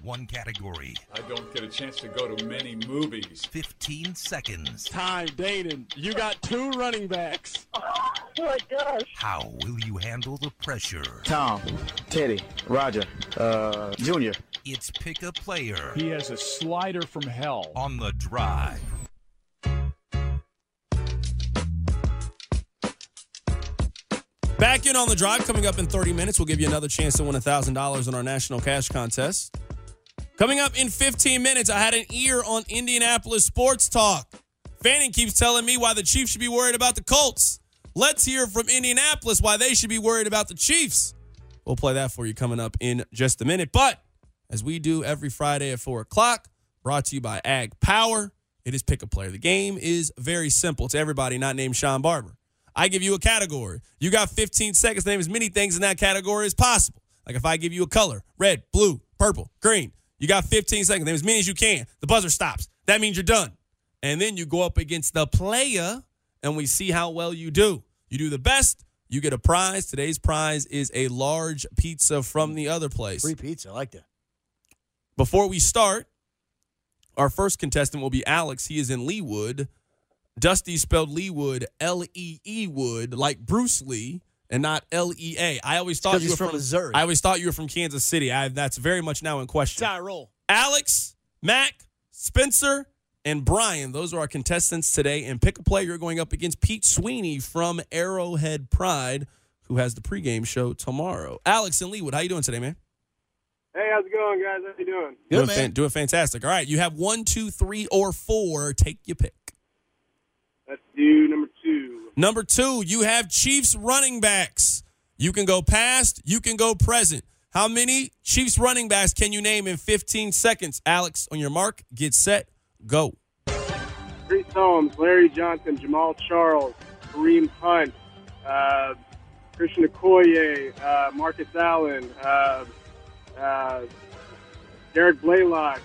One category. I don't get a chance to go to many movies. 15 seconds. Time, Danon. You got 2 running backs. Oh my gosh. How will you handle the pressure? Tom, Teddy, Roger, Junior. It's Pick a Player. He has a slider from hell. On the Drive. Back in On the Drive, coming up in 30 minutes. We'll give you another chance to win $1,000 in our National Cash Contest. Coming up in 15 minutes, I had an ear on Indianapolis Sports Talk. Fanning keeps telling me why the Chiefs should be worried about the Colts. Let's hear from Indianapolis why they should be worried about the Chiefs. We'll play that for you coming up in just a minute. But as we do every Friday at 4 o'clock, brought to you by Ag Power, it is Pick a Player. The game is very simple to everybody not named Sean Barber. I give you a category. You got 15 seconds to name as many things in that category as possible. Like if I give you a color, red, blue, purple, green, you got 15 seconds. Name as many as you can. The buzzer stops. That means you're done. And then you go up against the player, and we see how well you do. You do the best, you get a prize. Today's prize is a large pizza from the other place. Free pizza. I like that. Before we start, our first contestant will be Alex. He is in Leewood. Dusty spelled Leewood, L-E-E Wood, like Bruce Lee, and not L-E-A. I always thought you were from Missouri. I always thought you were from Kansas City. That's very much now in question. Tyrol. Alex, Mac, Spencer, and Brian. Those are our contestants today. And Pick a Player, you're going up against Pete Sweeney from Arrowhead Pride, who has the pregame show tomorrow. Alex in Leewood, how you doing today, man? Hey, how's it going, guys? How you doing? Good, man. Doing fantastic. All right, you have 1, 2, 3, or 4. Take your pick. Let's do number 2. Number 2, you have Chiefs running backs. You can go past, you can go present. How many Chiefs running backs can you name in 15 seconds? Alex, on your mark, get set, go. Chris Holmes, Larry Johnson, Jamal Charles, Kareem Hunt, Christian Okoye, Marcus Allen, Derek Blaylock,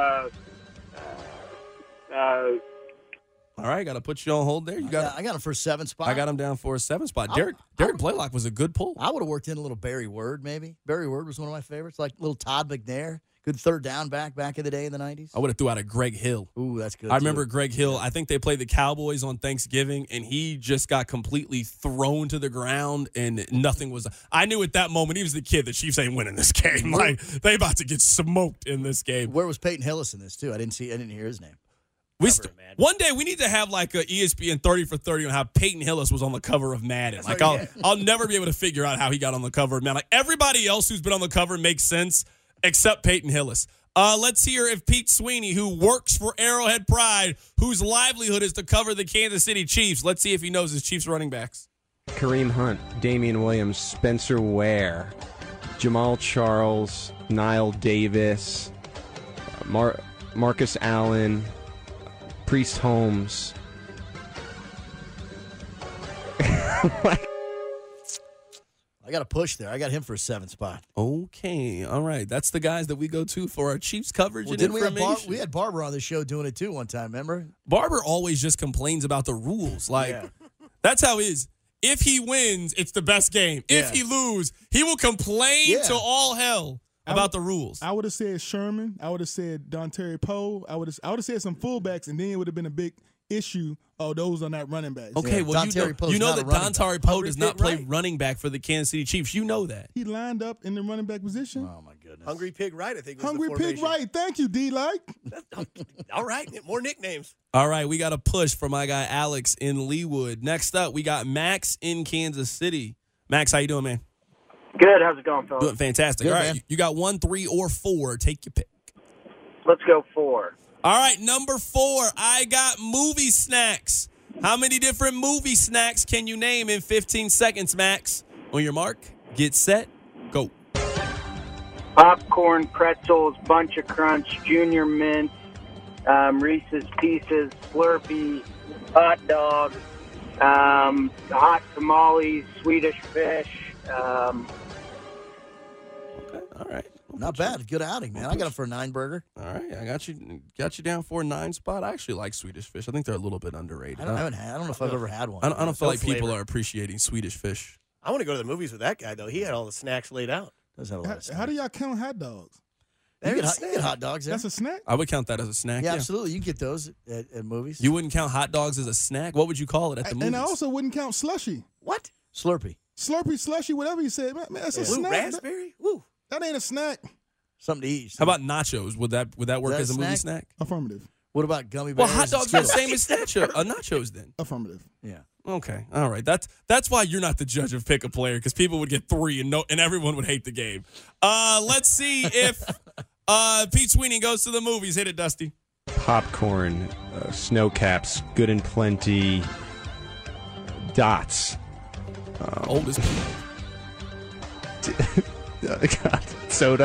All right, got to put you on hold there. I got him for a 7 spot. I got him down for a 7 spot. Derek Blaylock was a good pull. I would have worked in a little Barry Word, maybe. Barry Word was one of my favorites, like little Todd McNair. Good third down back in the day in the 90s. I would have threw out a Greg Hill. Ooh, that's good. I remember Greg Hill. I think they played the Cowboys on Thanksgiving, and he just got completely thrown to the ground, and nothing was. I knew at that moment he was the kid the Chiefs ain't winning this game. Like they about to get smoked in this game. Where was Peyton Hillis in this too? I didn't hear his name. One day we need to have like a ESPN 30 for 30 on how Peyton Hillis was on the cover of Madden. Like I'll never be able to figure out how he got on the cover of Madden. Like everybody else who's been on the cover makes sense except Peyton Hillis. Let's hear if Pete Sweeney, who works for Arrowhead Pride, whose livelihood is to cover the Kansas City Chiefs, let's see if he knows his Chiefs running backs. Kareem Hunt, Damian Williams, Spencer Ware, Jamal Charles, Nile Davis, Marcus Allen, Priest Holmes. I got a push there. I got him for a 7 spot. Okay, all right. That's the guys that we go to for our Chiefs coverage and didn't information. we had Barber on the show doing it too one time, remember? Barber always just complains about the rules. That's how it is. If he wins, it's the best game. If he loses, he will complain to all hell about the rules. I would have said Sherman. I would have said Dontari Poe. I would have said some fullbacks, and then it would have been a big issue. Oh, those are not running backs. Okay, well, you know that Dontari Poe does not play running back for the Kansas City Chiefs. You know that. He lined up in the running back position. Oh, my goodness. Hungry Pig Right, I think was Hungry the Pig formation. Right. Thank you, D-Like. All right, more nicknames. All right, we got a push for my guy Alex in Leewood. Next up, we got Max in Kansas City. Max, how you doing, man? Good. How's it going, fellas? Doing fantastic. Good, all right, man. you got 1, 3, or 4. Take your pick. Let's go 4. All right, number 4, I got movie snacks. How many different movie snacks can you name in 15 seconds, Max? On your mark, get set, go. Popcorn, pretzels, Bunch of Crunch, Junior Mint, Reese's Pieces, Slurpee, hot dog, hot tamales, Swedish fish. Okay, all right. Not bad. Good outing, man. I got him for a 9 burger. All right, I got you down for a 9 spot. I actually like Swedish fish. I think they're a little bit underrated. I don't know if I've ever had one. I don't feel like flavor. people are appreciating Swedish fish. I want to go to the movies with that guy, though. He had all the snacks laid out. Does have a lot of How do y'all count hot dogs? You get hot dogs there. That's a snack? I would count that as a snack. Yeah, absolutely. You can get those at movies. You wouldn't count hot dogs as a snack? What would you call it at the movies? And I also wouldn't count slushy. What? Slurpee. Slurpee, slushy, whatever you said. Man, that's a Blue snack. raspberry? Woo. That ain't a snack. Something to eat. How about nachos? Would that work that as a a movie snack? snack? Affirmative. What about gummy bears? Well, hot and dogs are the Skittles? same as nachos then. Affirmative. Yeah. Okay, all right. That's why you're not the judge of pick a player, because people would get 3 and everyone would hate the game. Let's see if Pete Sweeney goes to the movies. Hit it, Dusty. Popcorn, snow caps, good and plenty, dots. Oldest. God, soda,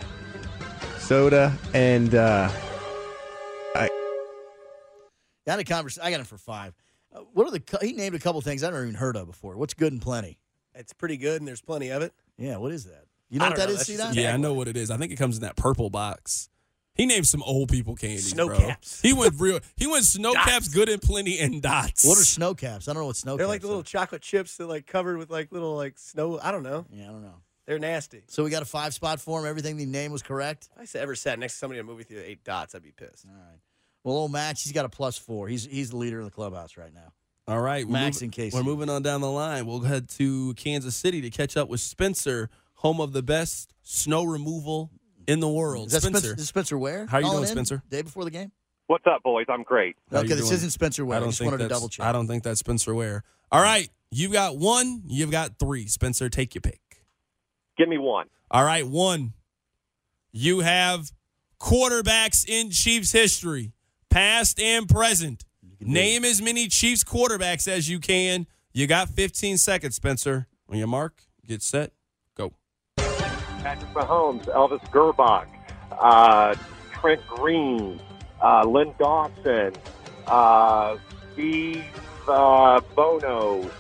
and I had a conversation. I got him for 5. What are he named a couple things I've never even heard of before. What's good and plenty? It's pretty good, and there's plenty of it. Yeah, what is that? You know what that is, C-Dot? Yeah, I know what it is. I think it comes in that purple box. He named some old people candies, Snow bro. caps. He went snow caps, good and plenty, and dots. What are snow caps? I don't know what snow They're caps like the little are. chocolate chips that like covered with like little like snow. I don't know. Yeah, I don't know. They're nasty. So we got a 5-spot for him. Everything the name was correct. If I ever sat next to somebody in a movie theater that ate dots, I'd be pissed. All right. Well, old Max, he's got a +4. He's the leader of the clubhouse right now. All right. Max and Casey. We're moving on down the line. We'll head to Kansas City to catch up with Spencer, home of the best snow removal in the world. Is that Spencer. Spencer Ware? How are you calling doing, in Spencer? Day before the game? What's up, boys? I'm great. How Okay, you this doing? isn't Spencer Ware. I just wanted to double check. I don't think that's Spencer Ware. All right. You've got 1. You've got 3. Spencer, take your pick. Give me 1. All right. 1. You have quarterbacks in Chiefs history, past and present. Name as many Chiefs quarterbacks as you can. You got 15 seconds, Spencer. On your mark, get set, go. Patrick Mahomes, Elvis Gerbach, Trent Green, Lynn Dawson, Steve Bono.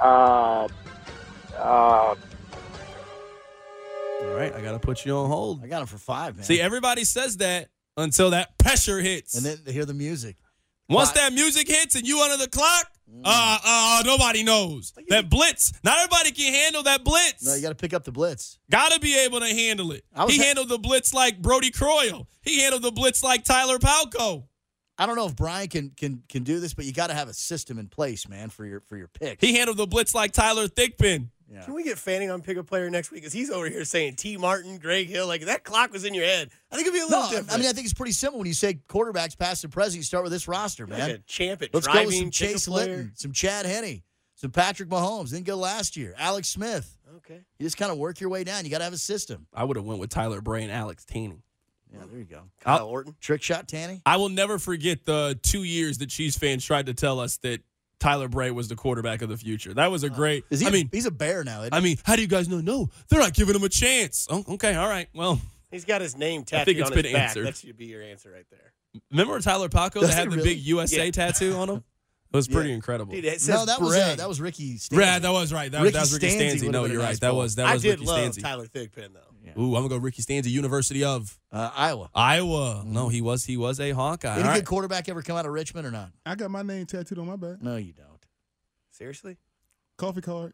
All right, I got to put you on hold. I got him for 5, man. See, everybody says that until that pressure hits. And then they hear the music. Once that music hits and you under the clock, nobody knows. That blitz, not everybody can handle that blitz. No, you got to pick up the blitz. Got to be able to handle it. He handled the blitz like Brody Croyle. He handled the blitz like Tyler Palco. I don't know if Brian can do this, but you got to have a system in place, man, for your picks. He handled the blitz like Tyler Thigpen. Yeah. Can we get Fanning on pick a player next week? Because he's over here saying T. Martin, Greg Hill. Like, that clock was in your head. I think it'd be a little different. I mean, I think it's pretty simple. When you say quarterbacks past and present, you start with this roster, man. Like a champ at Let's driving, go with some pick a Chase player. Litton, some Chad Henne, some Patrick Mahomes. Then go last year. Alex Smith. Okay. You just kind of work your way down. You got to have a system. I would have went with Tyler Bray and Alex Tanning. Yeah, there you go. Kyle Orton. Trick shot Tanny. I will never forget the 2 years that Chiefs fans tried to tell us that Tyler Bray was the quarterback of the future. That was a great. He's a bear now. Isn't he? How do you guys know? No, they're not giving him a chance. Oh, okay, all right. Well, He's got his name I think tattooed it's on his been back. answered. That should be your answer right there. remember Tyler Palco that had the big USA tattoo on him? It was pretty incredible. Dude, it says No, that Bray. was Ricky Stanzi. Right, that was right. That was Ricky Stanzi. No, you're right. That was I Ricky did love Stanzi. Tyler Thigpen, though. Ooh, I'm gonna go Ricky Stanzi, University of Iowa. Iowa. No, he was a Hawkeye. Any All good right. quarterback ever come out of Richmond or not? I got my name tattooed on my back. No, you don't. Seriously? Coffee card.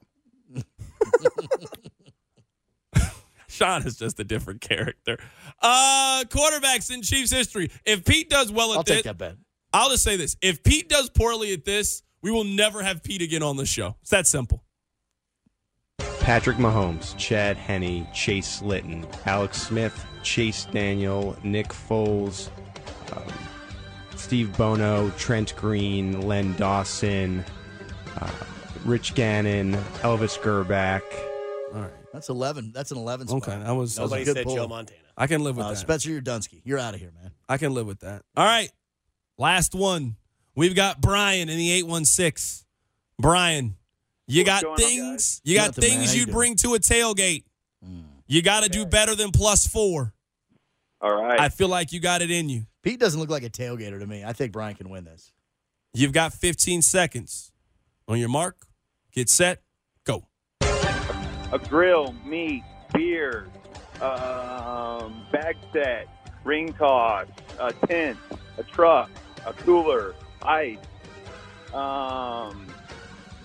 Sean is just a different character. Quarterbacks in Chiefs history. If Pete does well at I'll this, take that bet. I'll just say this. If Pete does poorly at this, we will never have Pete again on the show. It's that simple. Patrick Mahomes, Chad Henne, Chase Litton, Alex Smith, Chase Daniel, Nick Foles, Steve Bono, Trent Green, Len Dawson, Rich Gannon, Elvis Gerbach. All right. That's 11. That's an 11 spot. Okay, that was Nobody a good said pull. Joe Montana. I can live with that. Spencer Urdunsky. You're out of here, man. I can live with that. All right. Last one. We've got Brian in the 816. Brian, you got going on, things. You got Nothing, man. things How you you'd doing? bring to a tailgate. You got to do better than +4. All right. I feel like you got it in you. Pete doesn't look like a tailgater to me. I think Brian can win this. You've got 15 seconds. On your mark, get set, go. A grill, meat, beer, bag set, ring toss, a tent, a truck, a cooler, ice, hard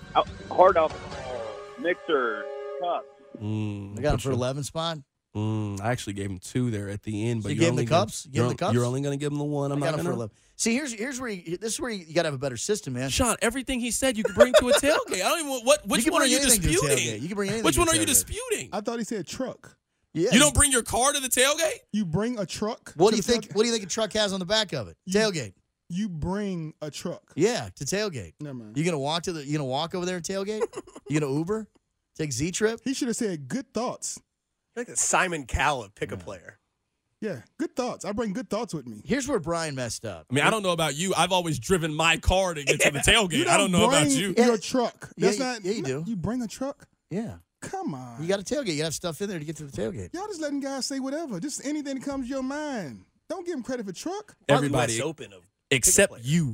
alcohol, mixer, cups. I got him for 11 spot. I I actually gave him 2 there at the end, but you gave him the cups. You're only going to give him the 1. I'm I got not him for going 11. See, here's where this is where you got to have a better system, man. Sean, everything he said you could bring to a tailgate. I don't even which one are you disputing? You can bring anything. Which one to a are you tailgate. disputing? I thought he said truck. Yeah. You don't bring your car to the tailgate? You bring a truck. What do you think? What do you think a truck has on the back of it? Tailgate. You bring a truck. Yeah, to tailgate. Never mind. You gonna walk over there and tailgate? You gonna Uber? Take Z Trip? He should have said good thoughts. Like a Simon Cowell of Pick a Player. Yeah, good thoughts. I bring good thoughts with me. Here's where Brian messed up. I mean, I don't know about you. I've always driven my car to get to the tailgate. I don't know about you. Your truck. That's yeah, not. Yeah, you do. You bring a truck. Yeah. Come on. You got a tailgate. You got to have stuff in there to get to the tailgate. Y'all just letting guys say whatever. Just anything that comes to your mind. Don't give him credit for truck. Everybody except you.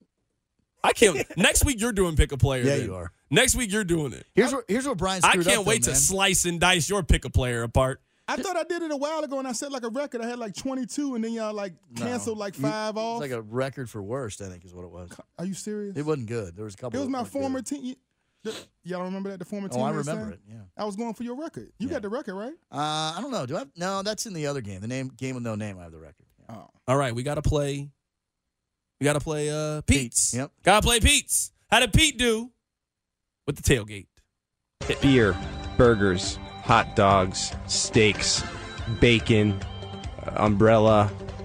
I can't. Next week you're doing Pick a Player. Yeah, then. you are. Next week you're doing it. Here's what Brian screwed I can't up, wait though, to man. slice and dice your Pick a Player apart. I thought I did it a while ago, and I set like a record. I had like 22, and then y'all like canceled like 5 off. It's like a record for worst, I think, is what it was. Are you serious? It wasn't good. There was a couple. It was my that weren't former good. team. Y'all remember that? The former team? Oh, I remember it. Yeah. I was going for your record. You got the record, right? I don't know. Do I? No, that's in the other game. The game with no name. I have the record. Yeah. Oh. All right, we got to play. We got to play Pete's. Yep. Got to play Pete's. How did Pete do with the tailgate? Beer, burgers, hot dogs, steaks, bacon, umbrella,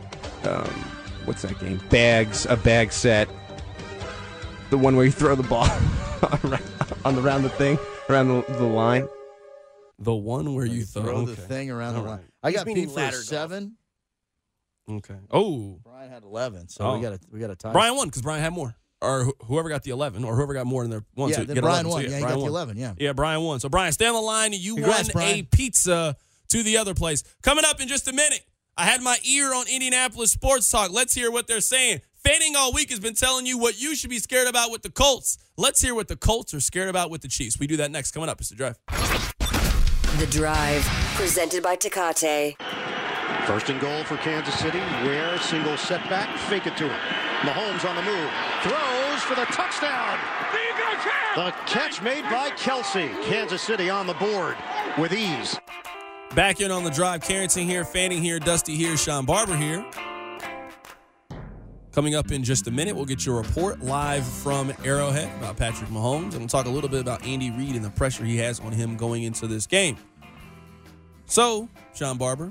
what's that game? Bags, a bag set. The one where you throw the ball around the thing, around the line. The one where you throw the thing around the line. I got Pete for 7. Okay. Oh. Brian had 11, so we got a tie. Brian won because Brian had more. Or whoever got the 11, or whoever got more in their one. Yeah, so then get Brian 11. won. So Yeah, he Brian got the won. 11, yeah. Yeah, Brian won. So, Brian, stay on the line. You Congrats, won Brian. a pizza to the other place. Coming up in just a minute, I had my ear on Indianapolis Sports Talk. Let's hear what they're saying. Fanning all week has been telling you what you should be scared about with the Colts. Let's hear what the Colts are scared about with the Chiefs. We do that next. Coming up, it's The Drive. The Drive, presented by Tecate. First and goal for Kansas City. Ware, single setback, fake it to him. Mahomes on the move. Throws for the touchdown. The catch made by Kelsey. Kansas City on the board with ease. Back in on The Drive. Carrington here, Fanning here, Dusty here, Sean Barber here. Coming up in just a minute, we'll get your report live from Arrowhead about Patrick Mahomes. And we'll talk a little bit about Andy Reid and the pressure he has on him going into this game. So, Sean Barber,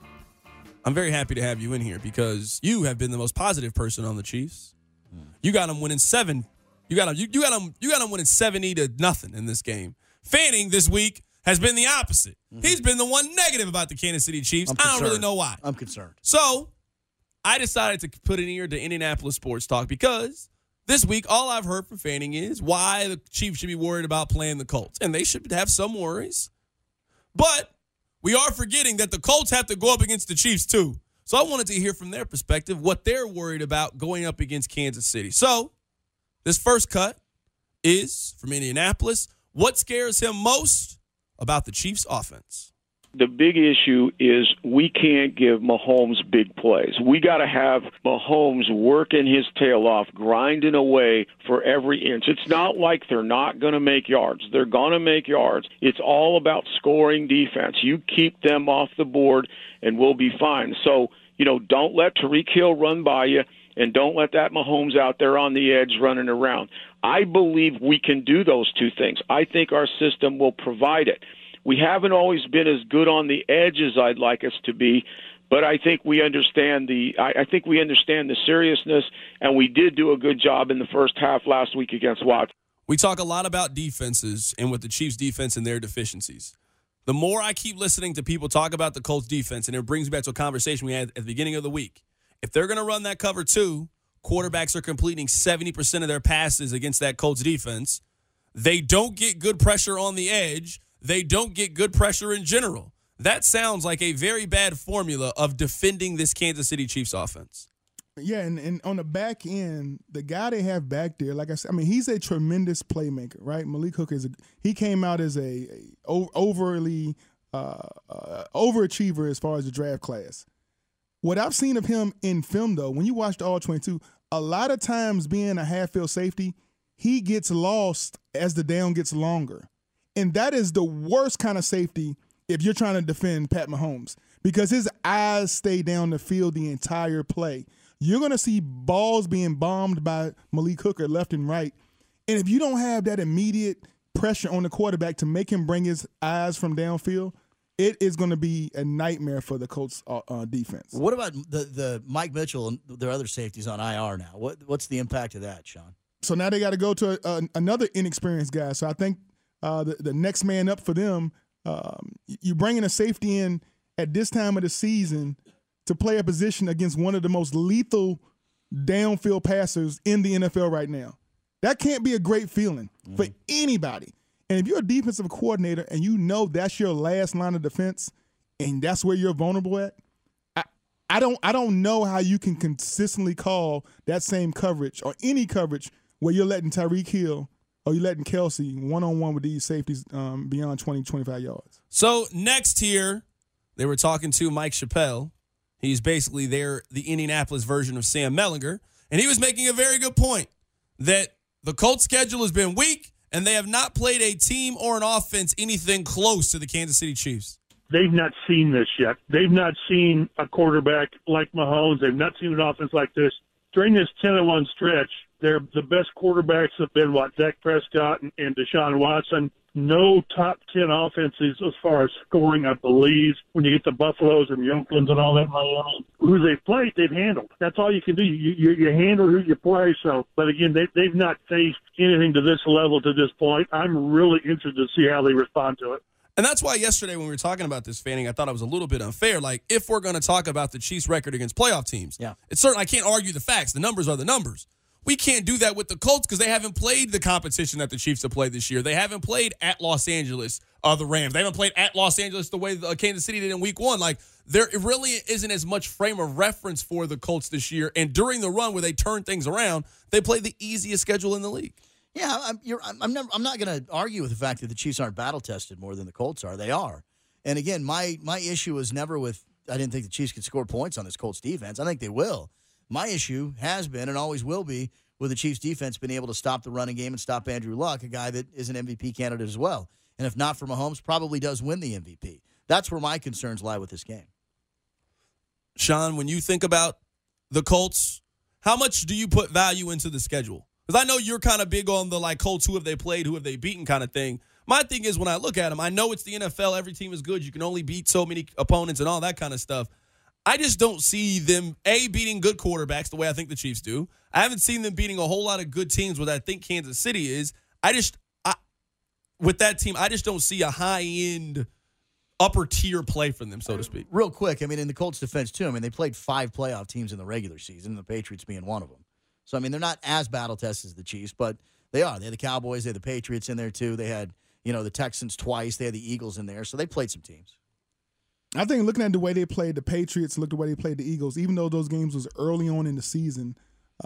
I'm very happy to have you in here because you have been the most positive person on the Chiefs. You got them winning 7. You got them winning 70-0 in this game. Fanning this week has been the opposite. He's been the one negative about the Kansas City Chiefs. I don't really know why. I'm concerned. So, I decided to put an ear to Indianapolis Sports Talk because this week all I've heard from Fanning is why the Chiefs should be worried about playing the Colts. And they should have some worries. But we are forgetting that the Colts have to go up against the Chiefs too. So I wanted to hear from their perspective what they're worried about going up against Kansas City. So this first cut is from Indianapolis. What scares him most about the Chiefs' offense? The big issue is we can't give Mahomes big plays. We got to have Mahomes working his tail off, grinding away for every inch. It's not like they're not going to make yards. They're going to make yards. It's all about scoring defense. You keep them off the board, and we'll be fine. So, don't let Tyreek Hill run by you, and don't let that Mahomes out there on the edge running around. I believe we can do those two things. I think our system will provide it. We haven't always been as good on the edge as I'd like us to be, but I think we understand the seriousness, and we did do a good job in the first half last week against Watson. We talk a lot about defenses and with the Chiefs' defense and their deficiencies. The more I keep listening to people talk about the Colts' defense, and it brings me back to a conversation we had at the beginning of the week. If they're going to run that cover 2, quarterbacks are completing 70% of their passes against that Colts defense. They don't get good pressure on the edge. They don't get good pressure in general. That sounds like a very bad formula of defending this Kansas City Chiefs offense. Yeah, and on the back end, the guy they have back there, like I said, he's a tremendous playmaker, right? Malik Hooker he came out as a overly overachiever as far as the draft class. What I've seen of him in film, though, when you watch the All-22, a lot of times being a half-field safety, he gets lost as the down gets longer. And that is the worst kind of safety if you're trying to defend Pat Mahomes. because his eyes stay down the field the entire play. You're going to see balls being bombed by Malik Hooker left and right. And if you don't have that immediate pressure on the quarterback to make him bring his eyes from downfield, it is going to be a nightmare for the Colts defense. What about the Mike Mitchell and their other safeties on IR now? What's the impact of that, Sean? So now they got to go to another inexperienced guy. So I think the next man up for them, you bringing a safety in at this time of the season to play a position against one of the most lethal downfield passers in the NFL right now. That can't be a great feeling for anybody. And if you're a defensive coordinator and you know that's your last line of defense and that's where you're vulnerable at, I don't know how you can consistently call that same coverage or any coverage where you're letting Tyreek Hill or you're letting Kelsey one-on-one with these safeties beyond 20, 25 yards. So next here, they were talking to Mike Chappelle. He's basically the Indianapolis version of Sam Mellinger. And he was making a very good point that the Colts schedule has been weak and they have not played a team or an offense anything close to the Kansas City Chiefs. They've not seen this yet. They've not seen a quarterback like Mahomes. They've not seen an offense like this. During this 10-1 stretch, the best quarterbacks have been, Dak Prescott and Deshaun Watson. No top 10 offenses as far as scoring, I believe. When you get the Buffaloes and the Oaklands and all that, Miami, who they've played, they've handled. That's all you can do. You handle who you play. So, but again, they've not faced anything to this level to this point. I'm really interested to see how they respond to it. And that's why yesterday when we were talking about this, Fanning, I thought it was a little bit unfair. Like, if we're going to talk about the Chiefs' record against playoff teams, it's certain I can't argue the facts. The numbers are the numbers. We can't do that with the Colts because they haven't played the competition that the Chiefs have played this year. They haven't played at Los Angeles, the Rams. They haven't played at Los Angeles the way Kansas City did in week one. Like, there really isn't as much frame of reference for the Colts this year. And during the run where they turn things around, they played the easiest schedule in the league. Yeah, I'm not going to argue with the fact that the Chiefs aren't battle-tested more than the Colts are. They are. And, again, my issue was never with – I didn't think the Chiefs could score points on this Colts defense. I think they will. My issue has been and always will be with the Chiefs defense being able to stop the running game and stop Andrew Luck, a guy that is an MVP candidate as well. And if not for Mahomes, probably does win the MVP. That's where my concerns lie with this game. Sean, when you think about the Colts, how much do you put value into the schedule? Because I know you're kind of big on the, like, Colts, who have they played, who have they beaten kind of thing. My thing is when I look at them, I know it's the NFL. Every team is good. You can only beat so many opponents and all that kind of stuff. I just don't see them, beating good quarterbacks the way I think the Chiefs do. I haven't seen them beating a whole lot of good teams what I think Kansas City is. With that team, I just don't see a high-end, upper-tier play from them, so to speak. Real quick, I mean, in the Colts' defense, too, I mean, they played 5 playoff teams in the regular season, the Patriots being one of them. So, I mean, they're not as battle-tested as the Chiefs, but they are. They had the Cowboys, they had the Patriots in there, too. They had, the Texans twice. They had the Eagles in there. So they played some teams. I think looking at the way they played the Patriots, look at the way they played the Eagles, even though those games was early on in the season,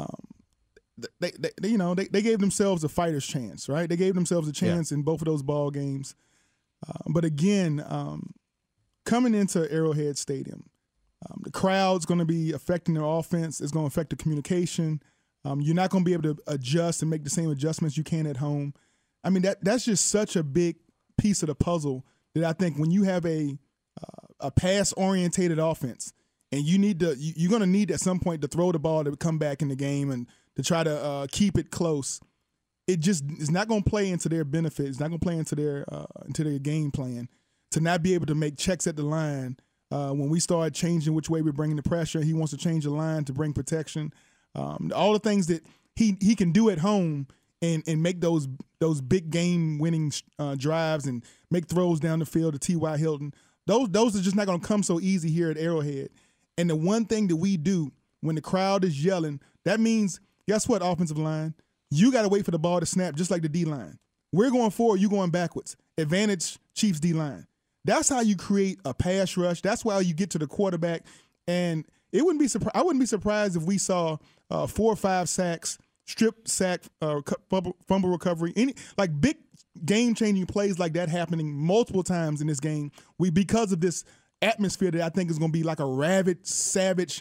they gave themselves a fighter's chance, right? They gave themselves a chance in both of those ball games. But again, coming into Arrowhead Stadium, the crowd's going to be affecting their offense. It's going to affect the communication. You're not going to be able to adjust and make the same adjustments you can at home. I mean, that's just such a big piece of the puzzle that I think when you have a pass-orientated offense, and you're going to need at some point to throw the ball to come back in the game and to try to keep it close. It just is not going to play into their benefit. It's not going to play into their game plan to not be able to make checks at the line. When we start changing which way we're bringing the pressure, he wants to change the line to bring protection. All the things that he can do at home and make those big game-winning drives and make throws down the field to T.Y. Hilton. Those are just not going to come so easy here at Arrowhead. And the one thing that we do when the crowd is yelling, that means, guess what, offensive line? You got to wait for the ball to snap just like the D-line. We're going forward, you're going backwards. Advantage Chiefs D-line. That's how you create a pass rush. That's why you get to the quarterback. And I wouldn't be surprised if we saw 4 or 5 sacks, strip sack, fumble recovery, big game-changing plays like that happening multiple times in this game. Because of this atmosphere that I think is going to be like a rabid, savage,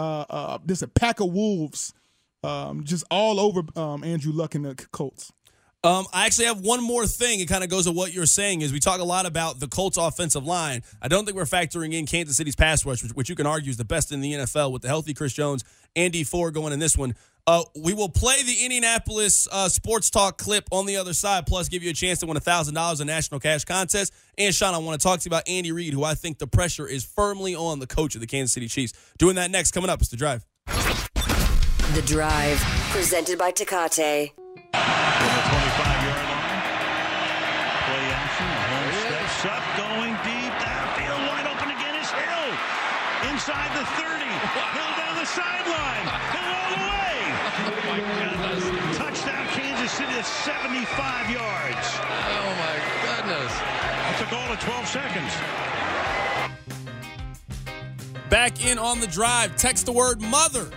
just a pack of wolves just all over Andrew Luck and the Colts. I actually have one more thing. It kind of goes with what you're saying is we talk a lot about the Colts offensive line. I don't think we're factoring in Kansas City's pass rush, which you can argue is the best in the NFL with the healthy Chris Jones and Dee Ford going in this one. We will play the Indianapolis Sports Talk clip on the other side, plus give you a chance to win $1,000 in National Cash Contest. And, Sean, I want to talk to you about Andy Reid, who I think the pressure is firmly on the coach of the Kansas City Chiefs. Doing that next. Coming up, it's The Drive. The Drive, presented by Tecate. From the 25-yard line. Play action. Mahomes steps up, going deep. Downfield, wide open again is Hill. Inside the 30. Hill down the sideline. Hill all the way. Oh, my goodness. Touchdown, Kansas City at 75 yards. Oh, my goodness. That's a goal of 12 seconds. Back in on The Drive. Text the word MOTHER.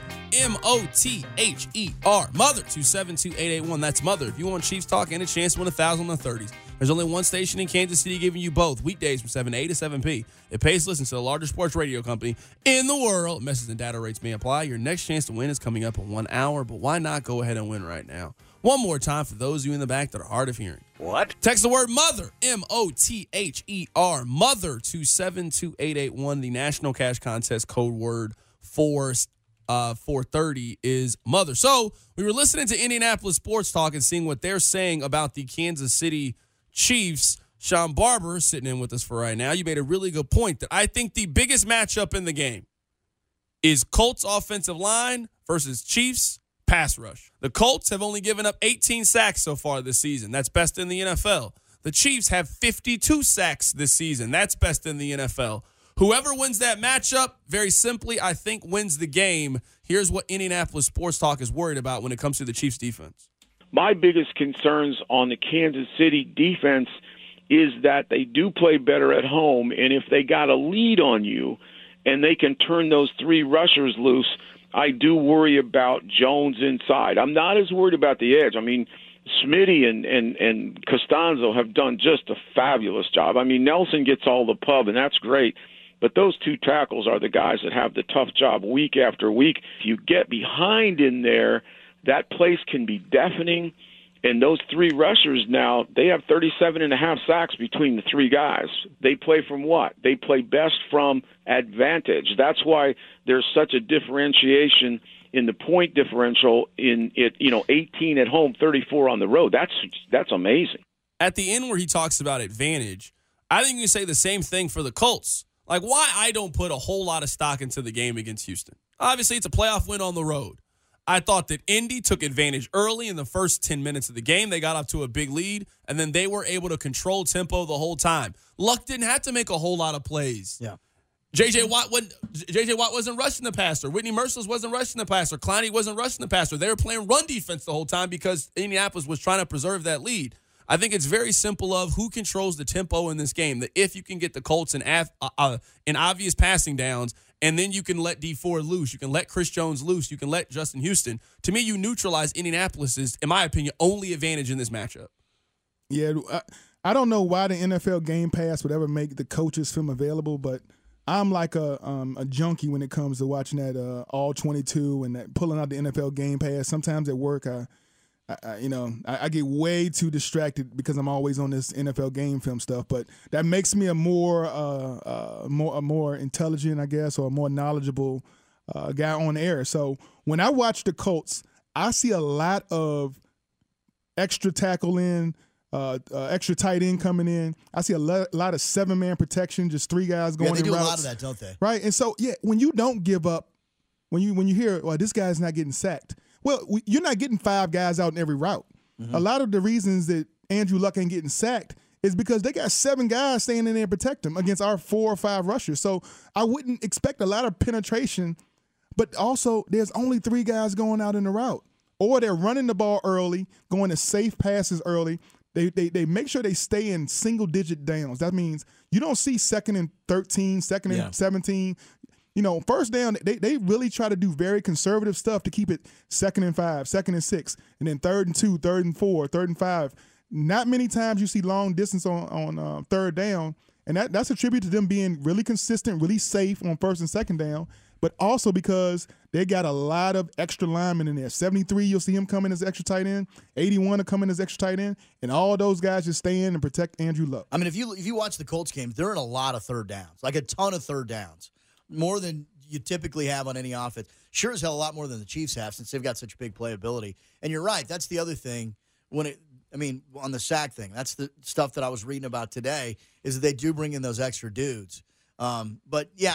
M-O-T-H-E-R. Mother to 72881. That's Mother. If you want Chiefs talk and a chance to win $1,000 in the 30s. There's only one station in Kansas City giving you both weekdays from 7 A to 7 P. It pays to listen to the largest sports radio company in the world. Message and data rates may apply. Your next chance to win is coming up in 1 hour, but why not go ahead and win right now? One more time for those of you in the back that are hard of hearing. What? Text the word MOTHER, M-O-T-H-E-R, MOTHER to 72881. The National Cash Contest code word for 430 is MOTHER. So we were listening to Indianapolis Sports Talk and seeing what they're saying about the Kansas City Chiefs. Sean Barber sitting in with us for right now. You made a really good point that I think the biggest matchup in the game is Colts offensive line versus Chiefs pass rush. The Colts have only given up 18 sacks so far this season. That's best in the NFL. The Chiefs have 52 sacks this season. That's best in the NFL. Whoever wins that matchup, very simply, I think wins the game. Here's what Indianapolis Sports Talk is worried about when it comes to the Chiefs' defense. My biggest concerns on the Kansas City defense is that they do play better at home, and if they got a lead on you and they can turn those three rushers loose, I do worry about Jones inside. I'm not as worried about the edge. I mean, Smitty and Costanzo have done just a fabulous job. I mean, Nelson gets all the pub, and that's great. But those two tackles are the guys that have the tough job week after week. If you get behind in there, that place can be deafening. And those three rushers now, they have 37.5 sacks between the three guys. They play from what? They play best from advantage. That's why there's such a differentiation in the point differential in it, 18 at home, 34 on the road. That's amazing. At the end where he talks about advantage, I think you can say the same thing for the Colts. Like, why I don't put a whole lot of stock into the game against Houston. Obviously, it's a playoff win on the road. I thought that Indy took advantage early in the first 10 minutes of the game. They got up to a big lead, and then they were able to control tempo the whole time. Luck didn't have to make a whole lot of plays. Yeah. J.J. Watt wasn't rushing the passer. Whitney Merciless wasn't rushing the passer. Clowney wasn't rushing the passer. They were playing run defense the whole time because Indianapolis was trying to preserve that lead. I think it's very simple of who controls the tempo in this game. That if you can get the Colts in obvious passing downs, and then you can let Dee Ford loose, you can let Chris Jones loose, you can let Justin Houston. To me, you neutralize Indianapolis's, in my opinion, only advantage in this matchup. Yeah, I don't know why the NFL Game Pass would ever make the coaches film available, but I'm like a junkie when it comes to watching that All 22 and that pulling out the NFL Game Pass. Sometimes at work, I get way too distracted because I'm always on this NFL game film stuff. But that makes me a more intelligent, I guess, or a more knowledgeable guy on air. So when I watch the Colts, I see a lot of extra tackle in, extra tight end coming in. I see a lot of 7-man protection, just 3 guys going in routes. Yeah, they do a lot of that, don't they? Right, and so when you don't give up, when you hear, well, this guy's not getting sacked. Well, you're not getting 5 guys out in every route. Mm-hmm. A lot of the reasons that Andrew Luck ain't getting sacked is because they got 7 guys staying in there and protect him against our 4 or 5 rushers. So I wouldn't expect a lot of penetration, but also there's only 3 guys going out in the route. Or they're running the ball early, going to safe passes early. They make sure they stay in single-digit downs. That means you don't see 2nd and 13, 2nd and 17. First down, they really try to do very conservative stuff to keep it 2nd and 5, 2nd and 6, and then 3rd and 2, 3rd and 4, 3rd and 5. Not many times you see long distance on 3rd down, and that's a tribute to them being really consistent, really safe on 1st and 2nd down. but also because they got a lot of extra linemen in there. 73, you'll see him come in as extra tight end. 81 will come in as extra tight end. And all those guys just stay in and protect Andrew Luck. I mean, if you watch the Colts games, they're in a lot of third downs, like a ton of third downs, more than you typically have on any offense. Sure as hell a lot more than the Chiefs have since they've got such big playability. And you're right, that's the other thing on the sack thing. That's the stuff that I was reading about today is that they do bring in those extra dudes. But, yeah,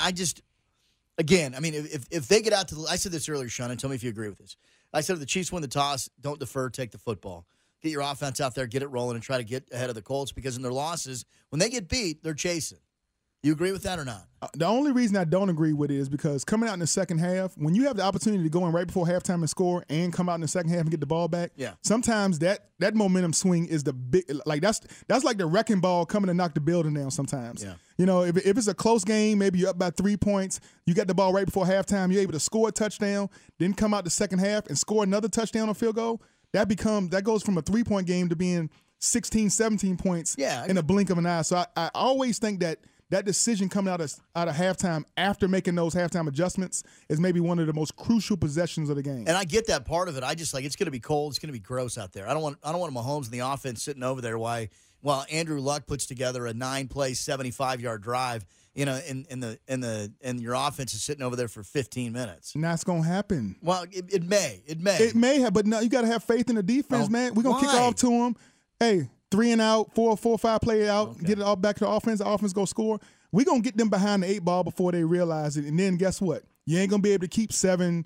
again, I mean, if they get out to – I said this earlier, Sean, and tell me if you agree with this. I said if the Chiefs win the toss, don't defer, take the football. Get your offense out there, get it rolling, and try to get ahead of the Colts because in their losses, when they get beat, they're chasing. You agree with that or not? The only reason I don't agree with it is because coming out in the second half, when you have the opportunity to go in right before halftime and score and come out in the second half and get the ball back, sometimes that momentum swing is the big – like that's like the wrecking ball coming to knock the building down sometimes. Yeah. You know, if it's a close game, maybe you're up by 3 points, you got the ball right before halftime, you're able to score a touchdown, then come out the second half and score another touchdown or field goal, that goes from a 3-point game to being 16, 17 points in a blink of an eye. So I always think that decision coming out of halftime after making those halftime adjustments is maybe one of the most crucial possessions of the game. And I get that part of it. I just it's going to be cold. It's going to be gross out there. I don't want Mahomes and the offense sitting over there while Andrew Luck puts together a 9-play, 75-yard drive. You know, and your offense is sitting over there for 15 minutes. And that's going to happen. Well, it may. It may have, but no, you got to have faith in the defense, man. We're going to kick off to them. Hey. 3 and out, 4 or 5 play out, get it all back to the offense. The offense go score. We're going to get them behind the 8 ball before they realize it. And then guess what? You ain't going to be able to keep 6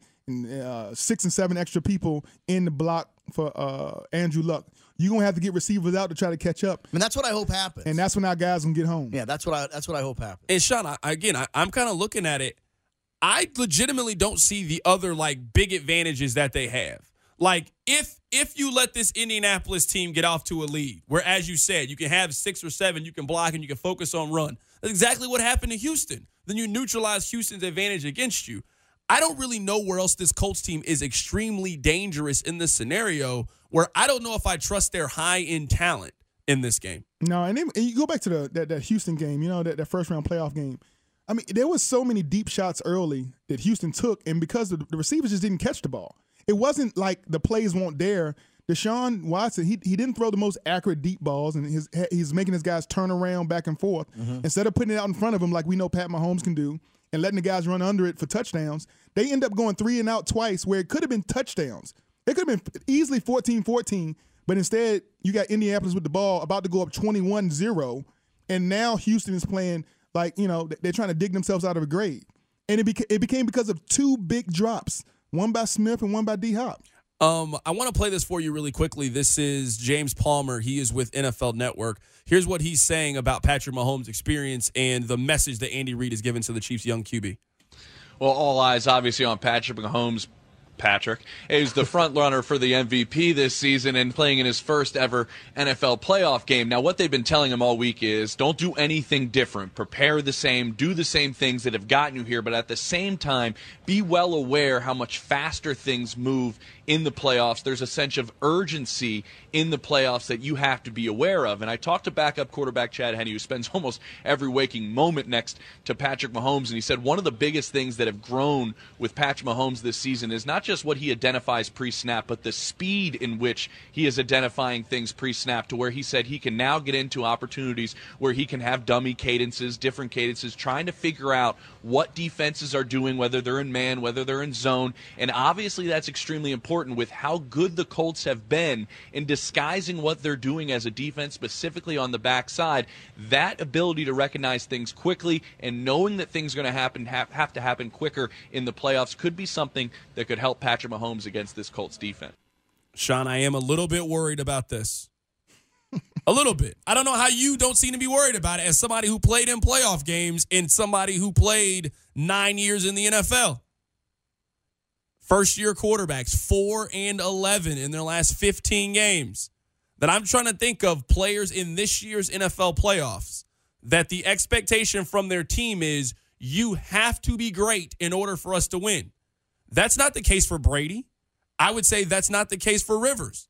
and 7 extra people in the block for Andrew Luck. You're going to have to get receivers out to try to catch up. And that's what I hope happens. And that's when our guys going to get home. Yeah, that's what I hope happens. And Sean, I'm kind of looking at it. I legitimately don't see the other big advantages that they have. Like, if you let this Indianapolis team get off to a lead, where, as you said, you can have 6 or 7, you can block, and you can focus on run. That's exactly what happened to Houston. Then you neutralize Houston's advantage against you. I don't really know where else this Colts team is extremely dangerous in this scenario where I don't know if I trust their high-end talent in this game. No, and you go back to that Houston game, that first-round playoff game. I mean, there was so many deep shots early that Houston took, and because the receivers just didn't catch the ball. It wasn't like the plays weren't there. Deshaun Watson, he didn't throw the most accurate deep balls, and he's making his guys turn around back and forth. Mm-hmm. Instead of putting it out in front of him like we know Pat Mahomes can do and letting the guys run under it for touchdowns, they end up going 3 and out twice where it could have been touchdowns. It could have been easily 14-14, but instead you got Indianapolis with the ball about to go up 21-0, and now Houston is playing they're trying to dig themselves out of a grave. And it became because of 2 big drops. One by Smith and one by D-Hop. I want to play this for you really quickly. This is James Palmer. He is with NFL Network. Here's what he's saying about Patrick Mahomes' experience and the message that Andy Reid has given to the Chiefs' young QB. Well, all eyes obviously on Patrick Mahomes. Patrick is the front runner for the MVP this season and playing in his first ever NFL playoff game. Now, what they've been telling him all week is don't do anything different. Prepare the same, do the same things that have gotten you here, but at the same time, be well aware how much faster things move in the playoffs. There's a sense of urgency in the playoffs that you have to be aware of. And I talked to backup quarterback Chad Henne, who spends almost every waking moment next to Patrick Mahomes, and he said one of the biggest things that have grown with Patrick Mahomes this season is not just what he identifies pre-snap, but the speed in which he is identifying things pre-snap, to where he said he can now get into opportunities where he can have dummy cadences, different cadences, trying to figure out what defenses are doing, whether they're in man, whether they're in zone. And obviously that's extremely important with how good the Colts have been in disguising what they're doing as a defense, specifically on the backside. That ability to recognize things quickly and knowing that things are going to have to happen quicker in the playoffs could be something that could help Patrick Mahomes against this Colts defense. Sean, I am a little bit worried about this. A little bit. I don't know how you don't seem to be worried about it as somebody who played in playoff games and somebody who played 9 years in the NFL. First-year quarterbacks, 4-11 in their last 15 games. That I'm trying to think of players in this year's NFL playoffs that the expectation from their team is you have to be great in order for us to win. That's not the case for Brady. I would say that's not the case for Rivers.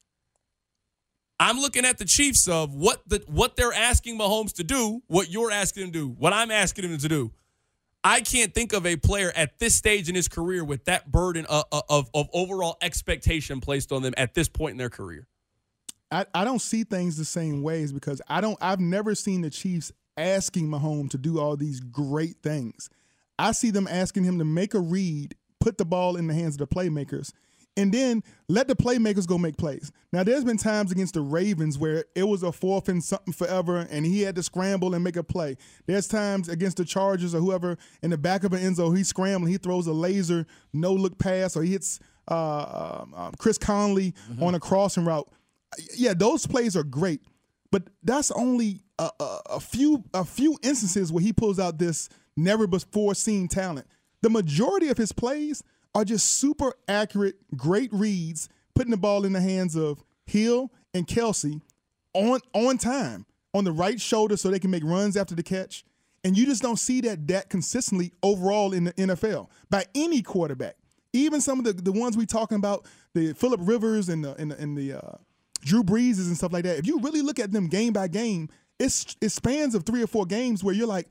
I'm looking at the Chiefs of what they're asking Mahomes to do, what you're asking him to do, what I'm asking him to do. I can't think of a player at this stage in his career with that burden of overall expectation placed on them at this point in their career. I don't see things the same ways because I've never seen the Chiefs asking Mahomes to do all these great things. I see them asking him to make a read, put the ball in the hands of the playmakers, and then let the playmakers go make plays. Now, there's been times against the Ravens where it was a 4th and something forever, and he had to scramble and make a play. There's times against the Chargers or whoever in the back of an end zone, he's scrambling, he throws a laser, no-look pass, or he hits Chris Conley on a crossing route. Yeah, those plays are great, but that's only a few instances where he pulls out this never-before-seen talent. The majority of his plays are just super accurate, great reads, putting the ball in the hands of Hill and Kelsey on time, on the right shoulder so they can make runs after the catch. And you just don't see that consistently overall in the NFL by any quarterback. Even some of the ones we talking about, the Phillip Rivers and the Drew Breeses and stuff like that. If you really look at them game by game, it spans of 3 or 4 games where you're like,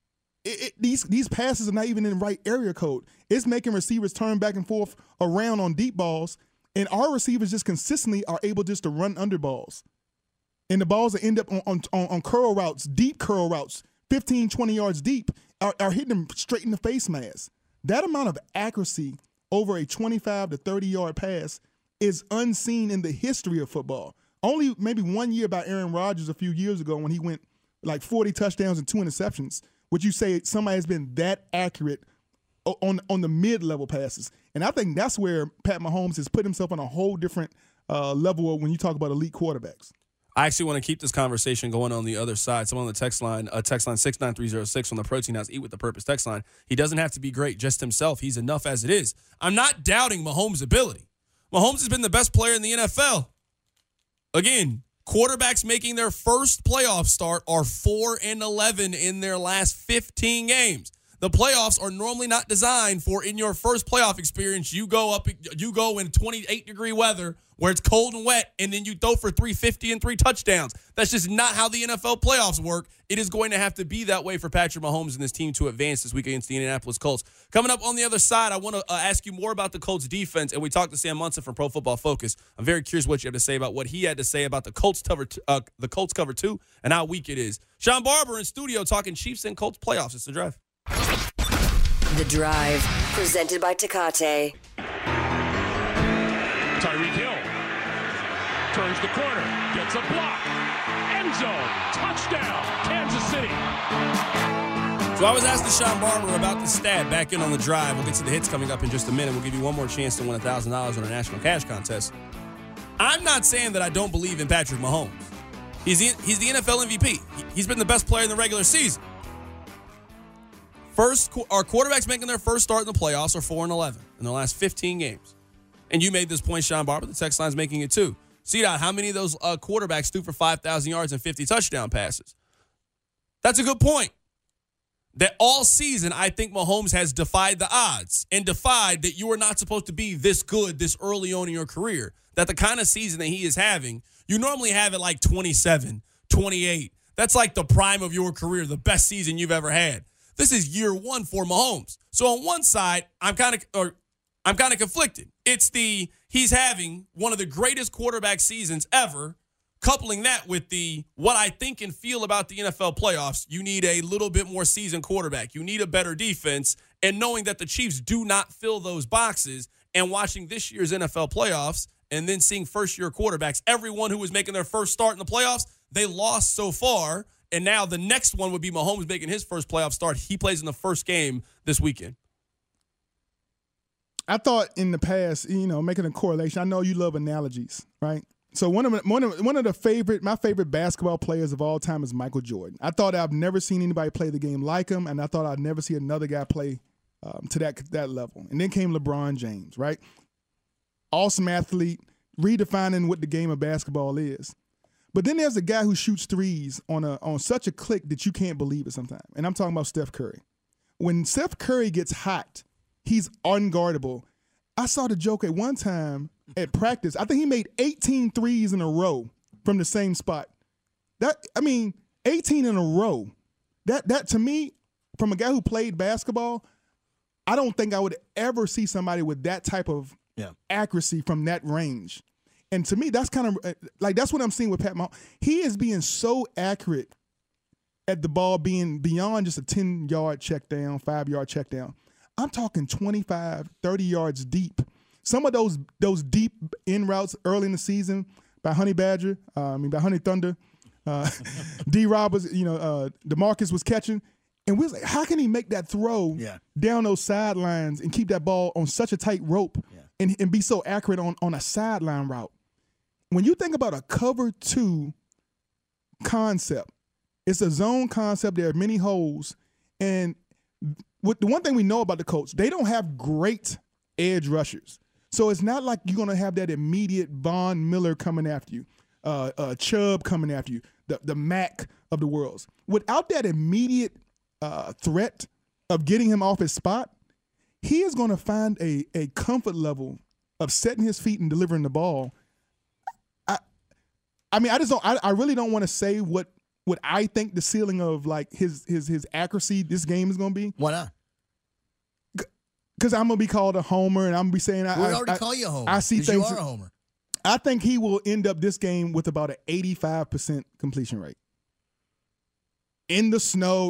these passes are not even in the right area code. It's making receivers turn back and forth around on deep balls, and our receivers just consistently are able just to run under balls. And the balls that end up on curl routes, deep curl routes, 15, 20 yards deep, are hitting them straight in the face mask. That amount of accuracy over a 25 to 30-yard pass is unseen in the history of football. Only maybe 1 year by Aaron Rodgers a few years ago when he went like 40 touchdowns and 2 interceptions. Would you say somebody has been that accurate on the mid-level passes? And I think that's where Pat Mahomes has put himself on a whole different level when you talk about elite quarterbacks. I actually want to keep this conversation going on the other side. Someone on the text line 69306 on the Protein House Eat with the Purpose text line. He doesn't have to be great just himself. He's enough as it is. I'm not doubting Mahomes' ability. Mahomes has been the best player in the NFL. Again, quarterbacks making their first playoff start are 4-11 in their last 15 games. The playoffs are normally not designed for, in your first playoff experience, you go in 28-degree weather where it's cold and wet, and then you throw for 350 and 3 touchdowns. That's just not how the NFL playoffs work. It is going to have to be that way for Patrick Mahomes and this team to advance this week against the Indianapolis Colts. Coming up on the other side, I want to ask you more about the Colts defense, and we talked to Sam Munson from Pro Football Focus. I'm very curious what you have to say about what he had to say about the Colts cover 2 and how weak it is. Sean Barber in studio talking Chiefs and Colts playoffs. It's The Drive. The Drive, presented by Tecate. Tyreek Hill turns the corner, gets a block, end zone, touchdown, Kansas City. So I was asking Sean Barber about the stat back in on The Drive. We'll get to the hits coming up in just a minute. We'll give you one more chance to win $1,000 on a national cash contest. I'm not saying that I don't believe in Patrick Mahomes. He's the NFL MVP. He's been the best player in the regular season. Our quarterbacks making their first start in the playoffs are 4-11 in the last 15 games. And you made this point, Sean Barber. The text line's making it too. C-Dot, how many of those quarterbacks threw for 5,000 yards and 50 touchdown passes? That's a good point. That all season, I think Mahomes has defied the odds and defied that you are not supposed to be this good this early on in your career. That the kind of season that he is having, you normally have it like 27, 28. That's like the prime of your career, the best season you've ever had. This is year 1 for Mahomes. So on one side, I'm kind of conflicted. It's he's having one of the greatest quarterback seasons ever. Coupling that with what I think and feel about the NFL playoffs, you need a little bit more seasoned quarterback. You need a better defense. And knowing that the Chiefs do not fill those boxes and watching this year's NFL playoffs and then seeing first-year quarterbacks, everyone who was making their first start in the playoffs, they lost so far. And now the next one would be Mahomes making his first playoff start. He plays in the first game this weekend. I thought in the past, making a correlation. I know you love analogies, right? So one of my favorite basketball players of all time is Michael Jordan. I thought I've never seen anybody play the game like him, and I thought I'd never see another guy play to that level. And then came LeBron James, right? Awesome athlete, redefining what the game of basketball is. But then there's a guy who shoots threes on such a click that you can't believe it sometimes. And I'm talking about Steph Curry. When Steph Curry gets hot, he's unguardable. I saw the joke at one time at practice. I think he made 18 threes in a row from the same spot. 18 in a row. That to me, from a guy who played basketball, I don't think I would ever see somebody with that type of accuracy from that range. And to me, that's kind of like that's what I'm seeing with Pat Mahomes. He is being so accurate at the ball being beyond just a 10-yard check down, 5-yard check down. I'm talking 25, 30 yards deep. Some of those deep in routes early in the season by Honey Badger, by Honey Thunder, D-Rob was, DeMarcus was catching. And we was like, how can he make that throw down those sidelines and keep that ball on such a tight rope and be so accurate on a sideline route? When you think about a cover 2 concept, it's a zone concept. There are many holes. And the one thing we know about the Colts, they don't have great edge rushers. So it's not like you're going to have that immediate Von Miller coming after you, Chubb coming after you, the Mac of the worlds. Without that immediate threat of getting him off his spot, he is going to find a comfort level of setting his feet and delivering the ball. I really don't want to say what I think the ceiling of like his accuracy this game is going to be. Why not? Because I'm going to be called a homer, and I'm going to be saying we already call you a homer. I see things. You are a homer. I think he will end up this game with about an 85% completion rate. In the snow,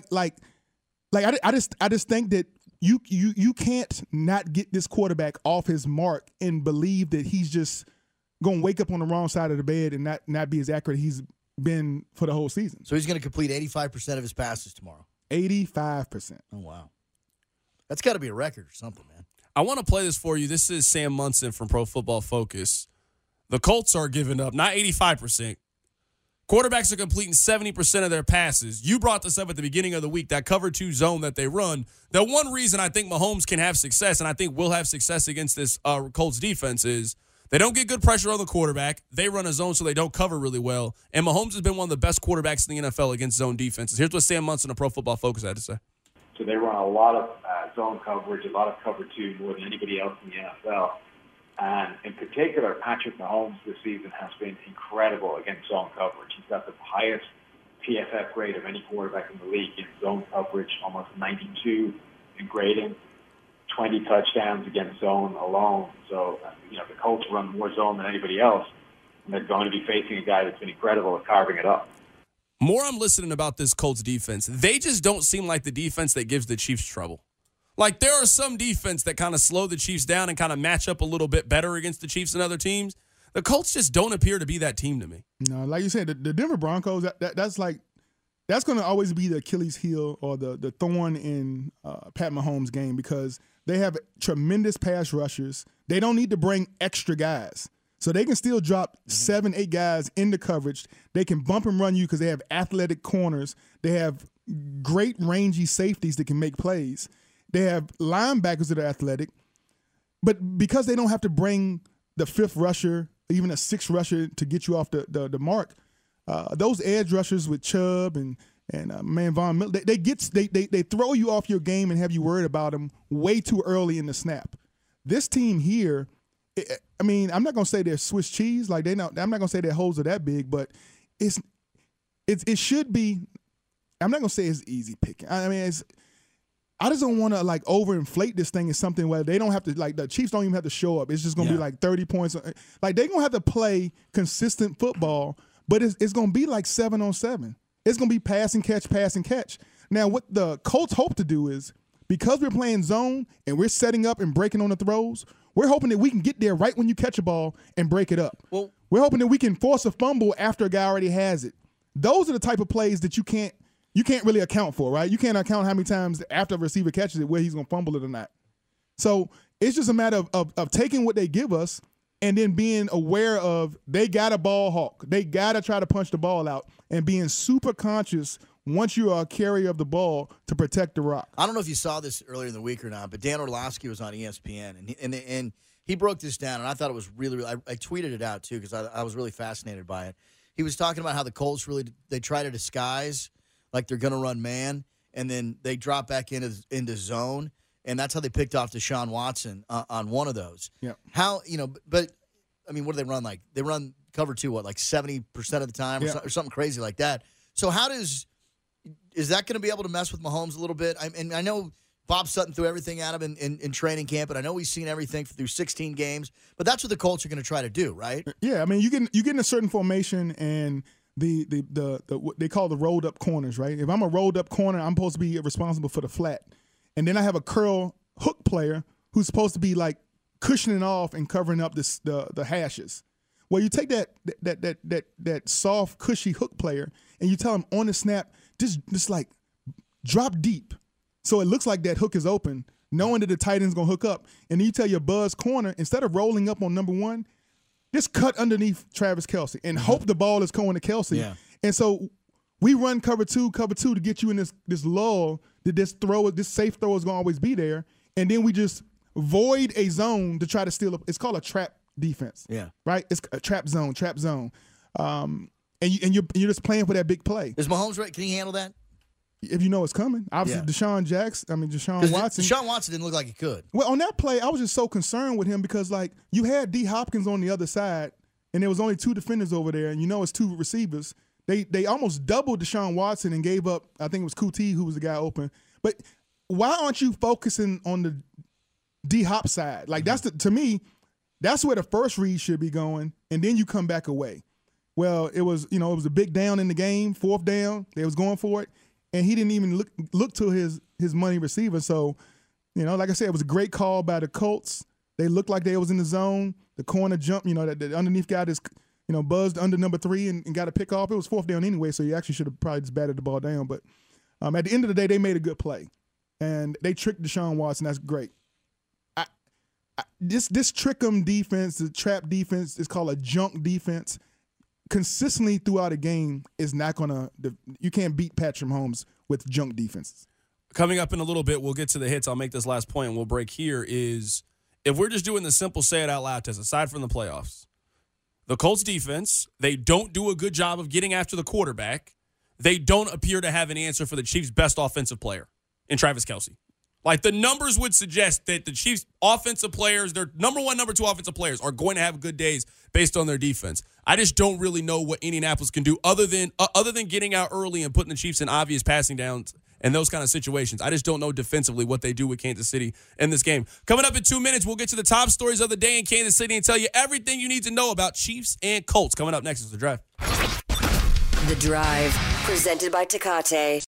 I just think that you can't not get this quarterback off his mark and believe that he's just going to wake up on the wrong side of the bed and not be as accurate as he's been for the whole season. So he's going to complete 85% of his passes tomorrow. 85%. Oh, wow. That's got to be a record or something, man. I want to play this for you. This is Sam Munson from Pro Football Focus. The Colts are giving up, not 85%. Quarterbacks are completing 70% of their passes. You brought this up at the beginning of the week, that cover 2 zone that they run. The one reason I think Mahomes can have success, and I think will have success against this Colts defense, is they don't get good pressure on the quarterback. They run a zone so they don't cover really well. And Mahomes has been one of the best quarterbacks in the NFL against zone defenses. Here's what Sam Munson of Pro Football Focus had to say. So they run a lot of zone coverage, a lot of cover 2 more than anybody else in the NFL. And in particular, Patrick Mahomes this season has been incredible against zone coverage. He's got the highest PFF grade of any quarterback in the league in zone coverage, almost 92 in grading, 20 touchdowns against zone alone. So, the Colts run more zone than anybody else, and they're going to be facing a guy that's been incredible at carving it up. More I'm listening about this Colts defense, they just don't seem like the defense that gives the Chiefs trouble. Like, there are some defense that kind of slow the Chiefs down and kind of match up a little bit better against the Chiefs and other teams. The Colts just don't appear to be that team to me. No, like you said, the Denver Broncos, that's going to always be the Achilles heel or the thorn in Pat Mahomes' game because they have tremendous pass rushers. They don't need to bring extra guys. So they can still drop 7, 8 guys into coverage. They can bump and run you because they have athletic corners. They have great rangy safeties that can make plays. They have linebackers that are athletic. But because they don't have to bring the 5th rusher, even a 6th rusher to get you off the mark, those edge rushers with Chubb and Von Miller, they throw you off your game and have you worried about them way too early in the snap. This team here, I'm not going to say they're Swiss cheese. Like I'm not going to say their holes are that big, but it should be. I'm not going to say it's easy picking. I just don't want to overinflate this thing as something where they don't have to the Chiefs don't even have to show up. It's just going to be 30 points. They're going to have to play consistent football, but it's going to be 7-on-7. It's going to be pass and catch. Now, what the Colts hope to do is because we're playing zone and we're setting up and breaking on the throws, we're hoping that we can get there right when you catch a ball and break it up. Well, we're hoping that we can force a fumble after a guy already has it. Those are the type of plays that you can't really account for, right? You can't account how many times after a receiver catches it where he's going to fumble it or not. So it's just a matter of taking what they give us and then being aware of they got a ball hawk. They got to try to punch the ball out and being super conscious once you are a carrier of the ball to protect the rock. I don't know if you saw this earlier in the week or not, but Dan Orlovsky was on ESPN, and he broke this down, and I thought it was really I tweeted it out, too, because I was really fascinated by it. He was talking about how the Colts they try to disguise like they're going to run man, and then they drop back into zone, and that's how they picked off Deshaun Watson on one of those. Yeah. How, but, what do they run like? They run cover 2, 70% of the time or something crazy like that. So how does is that going to be able to mess with Mahomes a little bit? And I know Bob Sutton threw everything at him in training camp, and I know he's seen everything through 16 games, but that's what the Colts are going to try to do, right? Yeah, I mean, you get in a certain formation, and the what they call the rolled up corners, right? If I'm a rolled up corner, I'm supposed to be responsible for the flat, and then I have a curl hook player who's supposed to be like cushioning off and covering up the hashes. Well, you take that soft, cushy hook player, and you tell him on the snap, just like drop deep. So it looks like that hook is open, knowing that the tight end's going to hook up. And then you tell your buzz corner, instead of rolling up on number one, just cut underneath Travis Kelce and hope the ball is going to Kelce. Yeah. And so we run cover two to get you in this lull that this safe throw is going to always be there. And then we just void a zone to try to steal it's called a trap defense. Yeah. Right? It's a trap zone. And you're just playing for that big play. Is Mahomes right? Can he handle that? If you know it's coming. Obviously, Deshaun Watson. Deshaun Watson didn't look like he could. Well, on that play, I was just so concerned with him because, like, you had D. Hopkins on the other side, and there was only 2 defenders over there, and you know it's 2 receivers. They almost doubled Deshaun Watson and gave up, I think it was Kuti who was the guy open. But why aren't you focusing on the D. Hop side? Like, to me, that's where the first read should be going, and then you come back away. Well, it was a big down in the game, 4th down. They was going for it. And he didn't even look to his money receiver. So, like I said, it was a great call by the Colts. They looked like they was in the zone. The corner jumped, that underneath guy just, buzzed under number 3 and got a pick off. It was 4th down anyway, so you actually should have probably just batted the ball down. But at the end of the day, they made a good play. And they tricked Deshaun Watson. That's great. This trick 'em defense, the trap defense, is called a junk defense. Consistently throughout a game is not going to – you can't beat Patrick Mahomes with junk defenses. Coming up in a little bit, we'll get to the hits. I'll make this last point and we'll break here is if we're just doing the simple say it out loud test, aside from the playoffs, the Colts defense, they don't do a good job of getting after the quarterback. They don't appear to have an answer for the Chiefs' best offensive player in Travis Kelce. Like, the numbers would suggest that the Chiefs' offensive players, their number 1, number 2 offensive players, are going to have good days based on their defense. I just don't really know what Indianapolis can do other than getting out early and putting the Chiefs in obvious passing downs and those kind of situations. I just don't know defensively what they do with Kansas City in this game. Coming up in 2 minutes, we'll get to the top stories of the day in Kansas City and tell you everything you need to know about Chiefs and Colts. Coming up next is The Drive. The Drive, presented by Tecate.